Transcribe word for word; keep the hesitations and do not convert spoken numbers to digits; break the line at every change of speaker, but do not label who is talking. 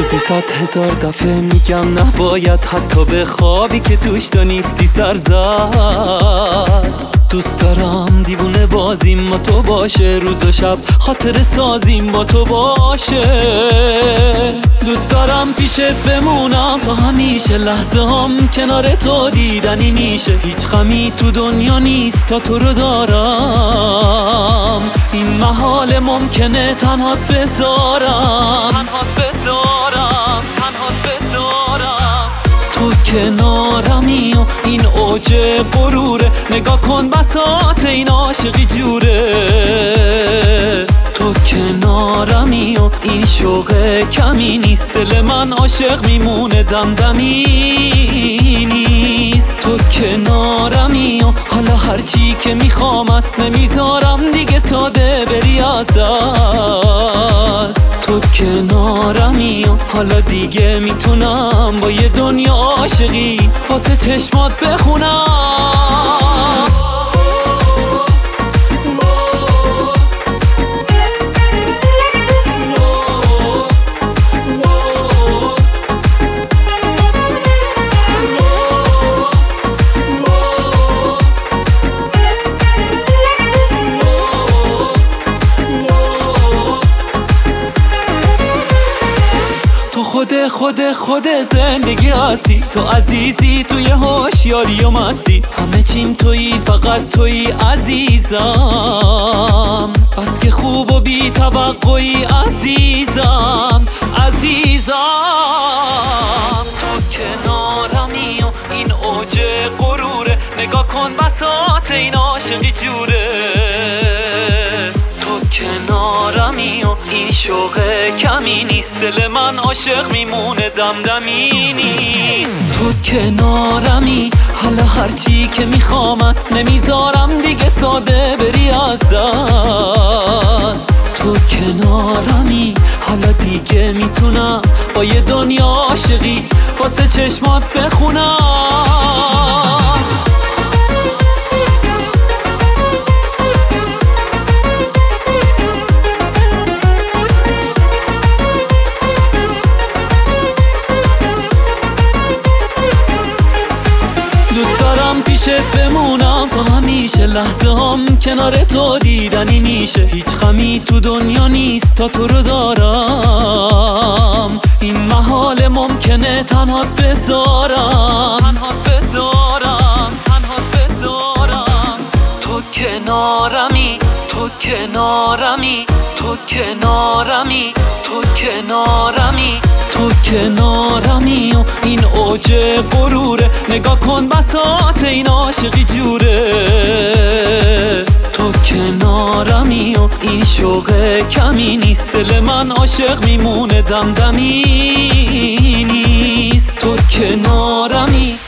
روزی صد هزار دفعه میگم نباید حتی به خوابی که توش تو نیستی سر زد. دوست دارم دیوونه بازیم با تو باشه، روز و شب خاطر سازیم با تو باشه. دوست دارم پیشت بمونم تا همیشه، لحظه هم کنار تو دیدنی میشه. هیچ غمی تو دنیا نیست تا تو رو دارم، این محال ممکنه تنهات بذارم، تنهات بذارم، تنهات بذارم. تو کنارمی و این اوج غروره، نگاه کن بساط این عاشقی جوره. تو کنارمی و این شوق کمی نیست، دل من عاشق میمونه دمدمی نیست. تو کنارمی و حالا هرچی که میخوام است نمیذارم دیگه ساده بری از دست. تو کنارمی و حالا دیگه میتونم با یه دنیا عاشقی واسه چشمات بخونم. خود خود خود زندگی هستی، تو عزیزی توی هوشیاری و مستی. همه چیم تویی، فقط تویی عزیزم، بس که خوب و بی توقعی عزیزم، عزیزم. تو کنارمی و این اوج غروره، نگاه کن بساط این عاشقی جوره. تو کنارمی و این شوق کمی نیست، دل من عاشق میمونه دمدمی نیست. تو کنارمی حالا هرچی که میخوام است نمیذارم دیگه ساده بری از دست. تو کنارمی حالا دیگه میتونم با یه دنیا عاشقی واسه چشمات بخونم. بمونم تا همیشه، لحظه هم کنار تو دیدنی میشه. هیچ غمی تو دنیا نیست تا تو رو دارم، این محال ممکنه تنهات بذارم، تنهات بذارم، تنهات بذارم. تو کنارمی، تو کنارمی، تو کنارمی، تو کنارمی. تو کنارمی و این اوج غروره، نگاه کن بساط این عاشقی جوره. تو کنارمی و این شوق کمی نیست، دل من عاشق میمونه دمدمی نیست. تو کنارمی